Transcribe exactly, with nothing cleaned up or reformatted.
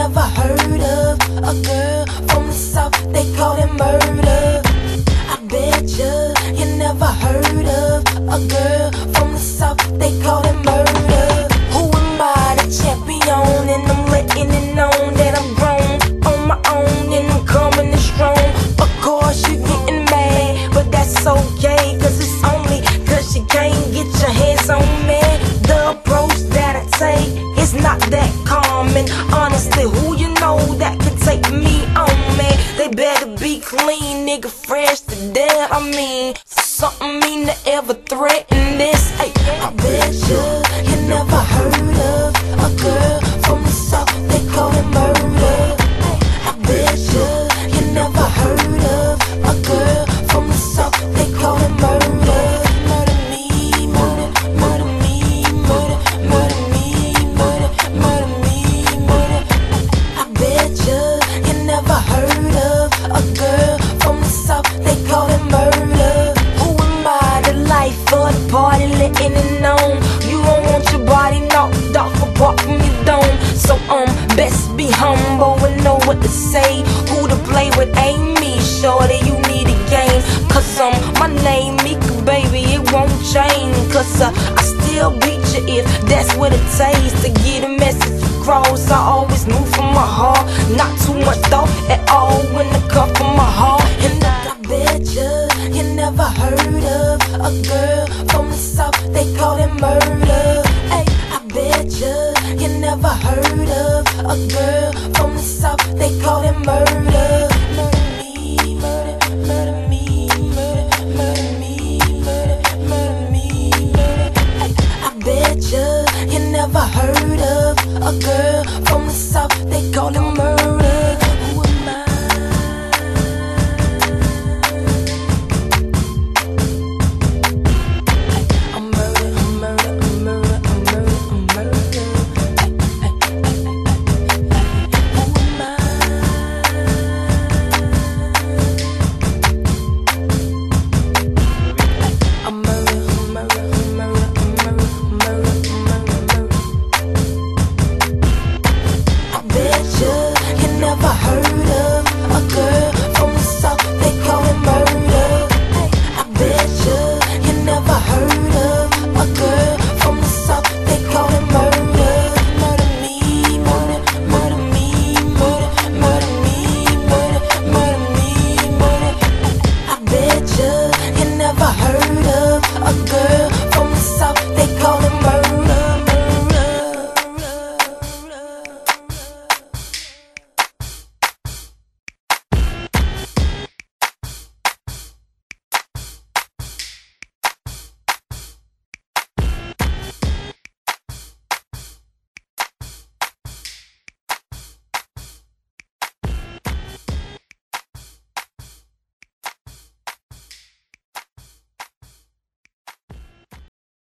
never heard of a girl from the south, they call it murder. I bet ya, you never heard of a girl from the south, they call it murder. Who am I, the champion, and I'm letting it known that I'm grown on my own, and I'm coming in strong. Of course you getting mad, but that's okay, cause it's only cause you can't get your hands on me. The approach that I take is not that common. Honestly, who you know that can take me on, man? They better be clean, nigga, fresh to death. I mean, something mean to ever threaten this. Hey, I bet you, you never heard of a girl from the south, they call it murder. I bet you, you never heard of a girl from the south, they call it murder. Murder me, murder, murder me, murder, murder me, murder, murder me, murder. I bet you, you never heard of a girl from the south, they call it murder. Who am I, the life of the party, letting it known you don't want your body knocked off apart from your dome. So um, best be humble and know what to say. Who to play with ain't me, shorty, you need a game. Cause um, my name Mika, baby, it won't change. Cause uh, I still beat you if that's what it takes to get a message across. I always move from my heart, not too much thought at all when it come from my heart. And I bet you, you never heard of a girl from the south, they call it murder. Ay, I bet you, you never heard of a girl from the south, they call it murder. Murder me, murder, murder me, murder, murder me, murder, murder me, murder. Ay, I bet you, you never heard of a girl from the south.